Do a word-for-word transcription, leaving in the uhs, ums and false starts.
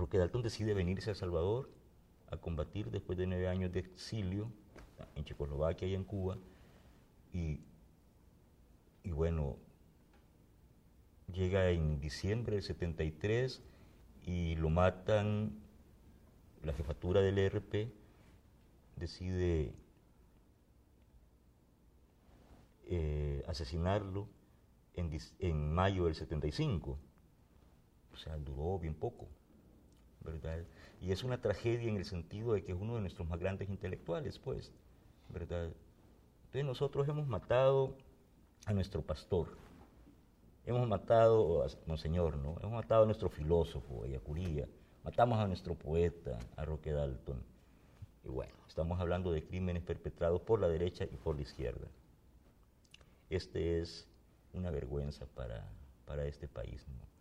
Roque Dalton decide venirse a El Salvador a combatir después de nueve años de exilio en Checoslovaquia y en Cuba. Y, y bueno, llega en diciembre del setenta y tres y lo matan. La jefatura del E R P decide eh, asesinarlo en, en mayo del setenta y cinco. O sea, duró bien poco, ¿verdad? Y es una tragedia en el sentido de que es uno de nuestros más grandes intelectuales, pues, ¿verdad? Entonces nosotros hemos matado a nuestro pastor, hemos matado a Monseñor, ¿no? Hemos matado a nuestro filósofo, a Yacuría, matamos a nuestro poeta, a Roque Dalton. Y bueno, estamos hablando de crímenes perpetrados por la derecha y por la izquierda. Este es una vergüenza para, para este país, ¿no?